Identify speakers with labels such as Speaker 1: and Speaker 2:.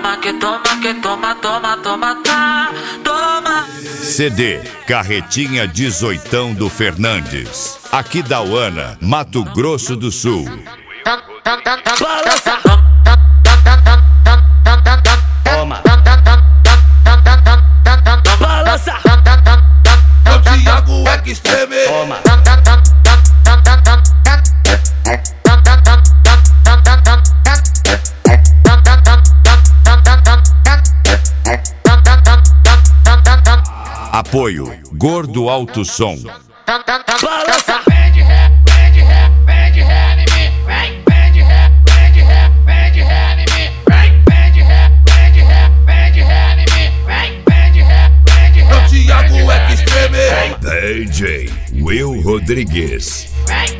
Speaker 1: toma.
Speaker 2: CD Carretinha 18 do Fernandes, aqui da Uana, Mato Grosso do Sul.
Speaker 1: Balança.
Speaker 3: Toma.
Speaker 1: Balança.
Speaker 4: É o Thiago Extreme.
Speaker 3: Toma.
Speaker 2: Apoio Gordo Alto Som.
Speaker 1: Balança.
Speaker 5: Vem de ré em mim. Vem de ré em mim. Vem de ré em mim. Vem de ré.
Speaker 4: É o Thiago Extreme.
Speaker 2: DJ Will Rodrigues.
Speaker 5: Vem